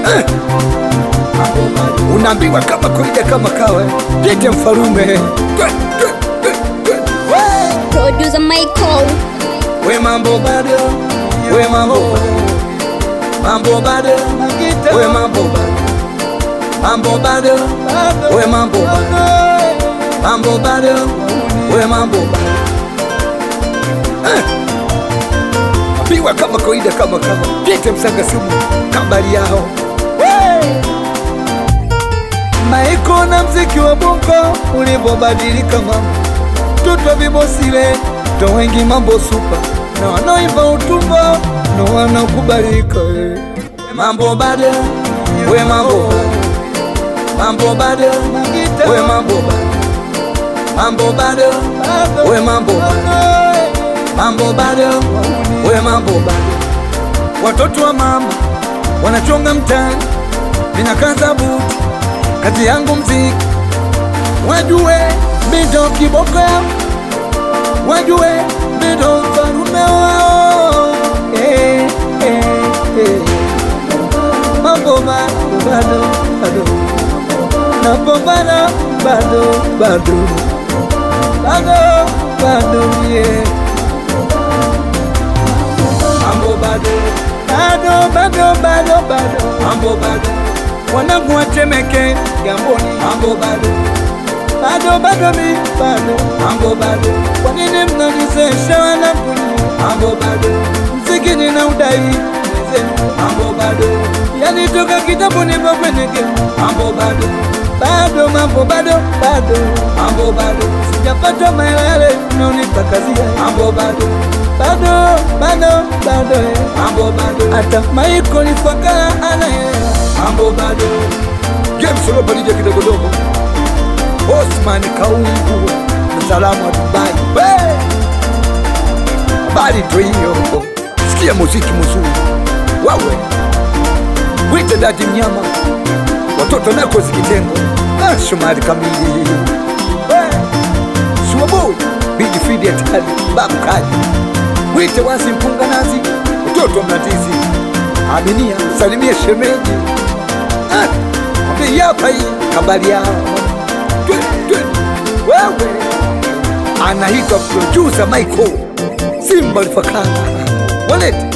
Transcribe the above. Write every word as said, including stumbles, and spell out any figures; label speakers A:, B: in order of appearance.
A: eh. Unaambiwa kama kuida kama kawe Jete Mfarume.
B: Producer Michael.
A: We mambo bado, we mambo mambo bado, we mambo mambo bado, we mambo mambo bado, we mambo eh. Biwa kama kawaida kama kama Jete Msanga Sumu kabali yao Maiko na mziki wa bongo ulipobadilika mama Tuto vibosile to wengi mambo super na wanaimba utumbo na wanakubalika mambo bado we mambo mambo bado we mambo mambo bado we mambo mambo bado we mambo bado. Watoto wa mama wanachonga mtani, ninakaza buti kazi yangu mziki, wajue mido kiboko yao, wajue mido Mfarume wao eh, eh, eh. Mambo bado bado bado Mambo bado bado bado Bado bado yeah. Mambo bado bado bado bado bado Mambo bado wanangu watemeke Gamboni. Mambo bado bado bado mi bado Mambo bado kwa nini mnanisesha wanapuni? Mambo bado mziki nina udai mzenu. Mambo bado yani toka kitabu nipo kwenye game. Mambo bado bado mambo bado bado Mambo bado sijapata maelele unaonipa kazi. Mambo bado bado bado bado Mambo bado hata maiko nifakala anaelewa. Mambo bado game solo palija kidogo dogo Osman Kaungu msalamu wa Dubai. Bali tu hiyo sikia muziki mzuri wawe wite Dadi Mnyama watoto nako zikitengo ah Shumari kamili Suwaboy Bidi Fidi Atali Babu Kaji wite wasi mpunga nazi watoto mnatizi Aminia salimia shemeji ah Abe yapa hii kabali yao wewe anaitwa producer Michael Simba Lifakanga walete